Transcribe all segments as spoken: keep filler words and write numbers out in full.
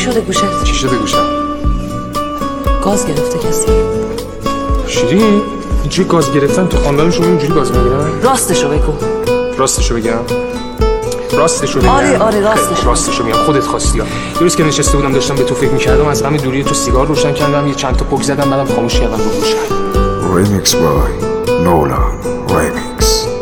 شده گوشت؟ چی شده گوشم؟ گاز گرفته کسی؟ شیرین اینجوری گاز گرفتن تو خاندان شما اینجوری گاز میگیرن؟ راستشو بگو. راستشو بگم؟ راستشو بگم؟ آره آره راستشو راستشو میگم. خودت خواستی ها. یه روز که نشسته بودم داشتم به تو فکر میکردم، از همین دوری تو سیگار روشن کردم، یه چند تا پک زدم، بعدم خاموش کردم رو گوشم. Remix by Nolan Remix.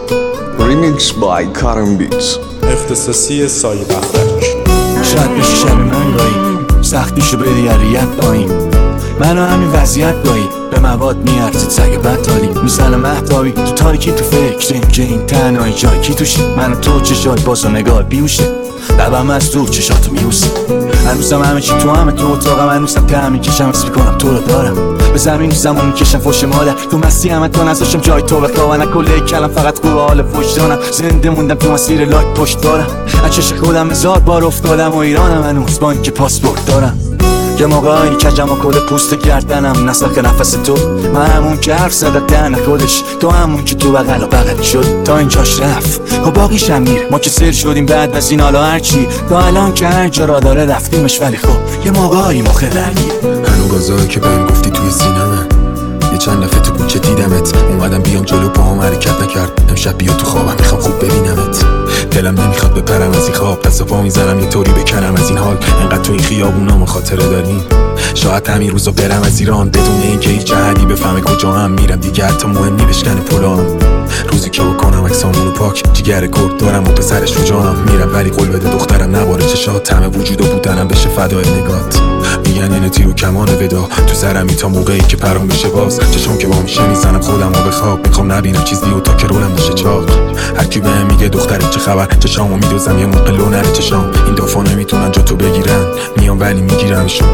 Remix by Karen Beats. اختصاصی سایه بختک. شاید بشه شب من گاهی سختیشو بدی ریت پایین، منو همین وضعیت گاهی به مواد میارزید سگ بدتالی میزنم مهتابی تو تاریکی تو فکریم که این تنهایی جای کی توشی، من تو چشای باز و نگاه بیوشه لبم از دور چشاتو میوسی، هنوزم همه چی تو همه تو اتاقم، هنوزم که همین کشم اسم میکنم تو رو دارم، به زمین زمان میکشم فوش مادر تو مستی همه تو نذاشم جای تو بخواه و نکله کلم فقط خوب حال فوش دانم، زنده موندم تو مسیر لایک پشت دارم، از چش خودم هزار بار افتادم و ایرانم هنوز با اینکه پاسپورت دارم، یه موقعی کجم و کل پوست گردنم نسخ نفس تو، من همون که حرف زدت دهن خودش، تو همون که تو بغل و بغلی شد تا اینجاش رفت و باقیش هم میره، ما که سر شدیم بعد از این حالا هرچی تا الان که هر جا را داره رفتیمش، ولی خب یه موقعی مخه درگیر هنو گازایی که بهم گفتی توی سینمه، یه چند دفعه تو کوچه دیدمت، اومدم بیام جلو پاهم حرکت نکرد، امشب بیا تو خوابم میخوام خوب ببینمت، دلم نمیخواد بپرم از این خواب، دست و پا میزنم یه طوری بکنم از این حال، انقدر تو این خیابونامو خاطره داریم، شاید همین روزا برم از ایران بدون اینکه هیچ جهدی بفهمه کجا هم میرم، دیگه حتی مهم نی بشکنه پلام، روزی که بکنم عکسامونو پاک، جیگر کرد دارم و پسرش رو جام میرم، ولی قول بده دخترم نباره چشات، همه وجود و بودنم بشه فدای نگات، میگن اینه تیر و کمان ودا تو سرمی تا موقعی که پرام بشه باز، چشم که با میشه میزنم خودم و بخواب، میخوام نبینم چیزی و تا که رولم بشه چاق، هر کی بهم میگه دخترت چه خبر، چشامو میدوزم یه موقع لو نره چشام، این دفعه نمیتونن جا تو بگیرن، میام ولی میگیرمشون،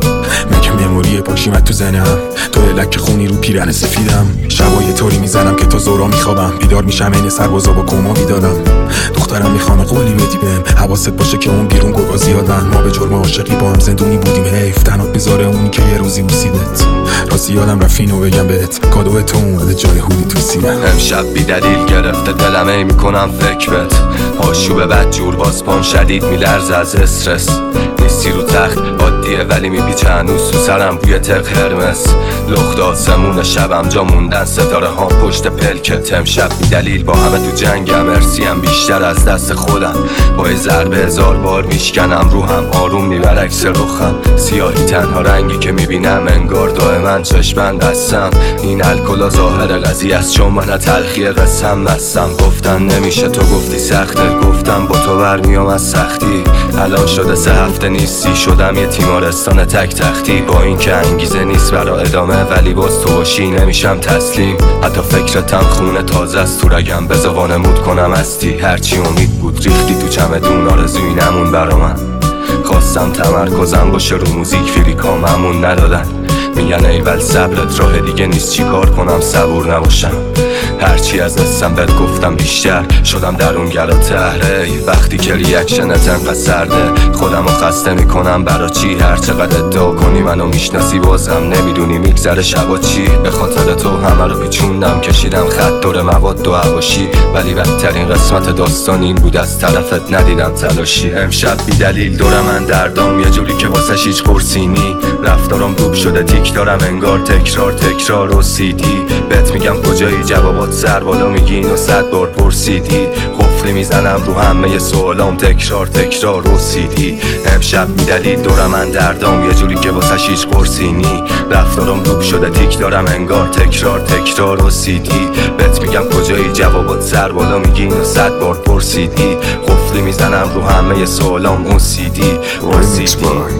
میگم مموری پشیمت تو زنم، تو لک خونی رو پیرن سفیدم، شبا یه طوری میزنم که تا زورا میخوابم، بیدار میشم این سربازا با کما میدادم، دخترم میخوام قولی بدی بهم، حواست باشه که اون بیرون گوگا زیادن، ما به جرم عاشقی با هم زندونی بودیم، حیف تنات میذاره اونی که یه روزی بوسیدت، راستی یادم رفینو بگم بهت، کادو تو اومده جای هودی تو سینم، امشب بی دلیل گرفته دلم ای میکنم فکرت، آشوب بد جور باز پام شدید میلرزه از استرس، نیستی رو تخت عادیه ولی میپیچه هنوز تو سرم بوی تق هرمس، لخت آسمون شبم جا موندن ستاره ها پشت پلکت، امشب بی دلیل با همه تو جنگم، ارسیم بیشتر از دست خودم، با یه ضربه هزار بار میشکنم روحم، آروم میبر عکس رخم، سیاهی تنها رنگی که میبینم انگار دائما چشمند هستم، این الکلا ظاهر قضیه است چون من تلخی قسم مستم، گفتن نمیشه تو گفتی سخته، گفتم با تو برمیام از سختی، الان شده سه هفته نیستی، شدم یه تیمارستان تک تختی، با این که انگیزه نیست برا ادامه، ولی باز تو باشی نمیشم تسلیم، حتی فکرتم خونه تازه است تو رگم، بذار وانمود کنم هستی، هرچی امید بود ریختی تو چمدون، آرزوی نمون برا من، خواستم تمرکزم باشه رو موزیک، فریکام همون ندادن، میگن ایول صبرت راه دیگه نیست، چی کار کنم صبور نباشم، هرچی از دستم بهت گفتم بیشتر شدم درونگرا تهره، وقتی که ریاکشنت انقدر سرده، خودمو خسته میکنم برا چی، هر چقدر ادعا کنی منو میشناسی بازم نمیدونی میگذره شبا چی، به خاطر تو همه رو پیچوندم، کشیدم خط دور مواد و حواشی، ولی بدترین قسمت داستان این بود از طرفت ندیدم تلاشی، امشب بی دلیل دور من دردام، یه جوری که واسش هیچ قرصینی، رفتارم دوب شده تیک دارم انگار تکرار تکرار و سیدی، بهت میگم کجایی جوابات سر بالا میگی اینو صد بار پرسیدی، قفلی میزنم رو همه سوالام تکرار تکرار و سیدی، امشب بی دلیل دور من دردام، یه جوری که واسش هیچ قرصینی، رفتارم دوب شده تیک دارم انگار تکرار تکرار و سیدی، بهت میگم کجایی جوابات سر بالا میگی اینو صد بار پرسیدی، قفلی میزنم رو همه سوالام اون سیدی و سیدی.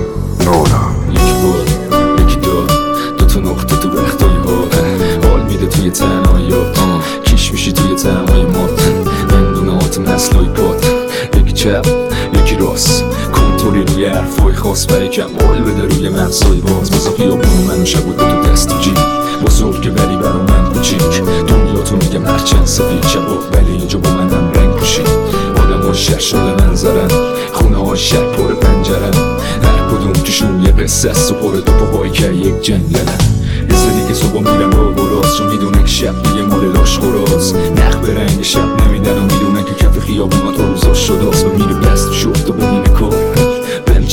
یک بار یکی دو دو تا نقطه تو وقتای ها، حال میده توی تنهاییات، کش میشی توی تنهای مات، اندونات نسلای پات، یکی چپ یکی راست، کنترلی روی حرفای خاص، برای کمال بده روی مغزای باز، بازا خیابون منو شب بود تو دست جیب، بزرگ که ولی برا من کوچیک، دنیا تو میگم هرچند سفید شباب، ولی اینجا با منم رنگ پوشید، آدم ها شهر شده منظرن، خونه ها شهر پر پنجرن، هر کدوم توشون یه قصه است و پر دو پاهایی که یک جنگلن، یه سری که صبح میرن با براز، چون میدونن که شب دیگه مال لاش خوراز، نخ به رنگ شب نمیدن و میدونن که کف خیابون ها تا روزاش شده است، و میره بست شفت و ببینه کار،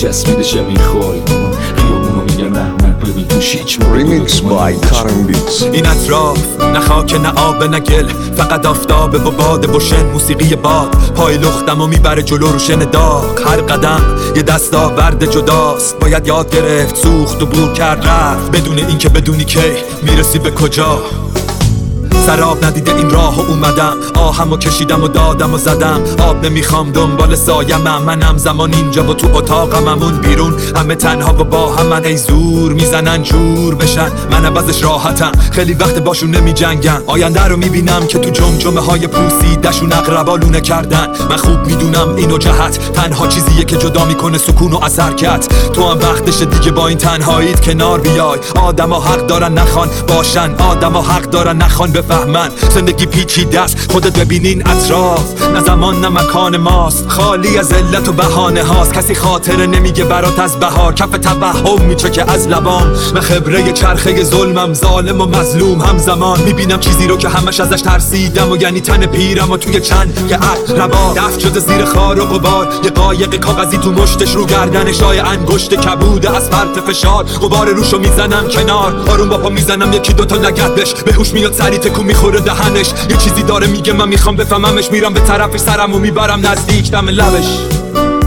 چسبیده چه میخوری خیابونو میگن رحمت ببین توش هیچ Remix by Karen Beats. این اطراف نه خاک نه آب نه گل، فقط آفتابه و باد و شن موسیقی باد پای لختم و میبره جلو رو شن داغ. هر قدم یه دستاورد جداست، باید یاد گرفت سوخت و بور کرد رفت بدون اینکه بدونی کی میرسی به کجا. سراب ندیده این راه و اومدم، آهم و کشیدم و دادم و زدم. آب نمیخوام دنبال سایمم، من همزمان اینجا و تو اتاقم همون بیرون همه تنها و با هم من. ای زور میزنن جور بشن، من عوضش راحتم، خیلی وقت باشون نمی جنگم. آینده رو میبینم که تو جمجمه های پوسیدشون اقربا لونه کردن. من خوب میدونم اینو جهت تنها چیزیه که جدا میکنه سکون و اثرکت. تو هم وقتشه دیگه با این تنهاییت کنار بیای. آدم ها حق دارن نخوان باشن، آدم ها حق دارن نخوان بفهمن. زندگی پیچیده است، خودت ببینین اطراف، نه زمان نه مکان ماست، خالی از علت و بهانه هاست. کسی خاطره نمیگه برات از بهار، کف توهم میچکه از لبام. من خبره چرخه ظلمم، ظالم و مظلوم همزمان. میبینم چیزی رو که همش ازش ترسیدم و یعنی تن پیرم و توی چند که عقربا دفن شده زیر خار و غبار. یه قایق کاغذی تو مشتش رو گردنش های انگشت کبوده از فرط فشار. غبار روشو میزنم کنار، آروم با پا میزنم یکی دوتا لگدش. به هوش میاد سری تکون میخوره دهنش، یه چیزی داره میگه من میخوام بفهممش. میرم به طرفش سرمو میبرم نزدیک دم لبش.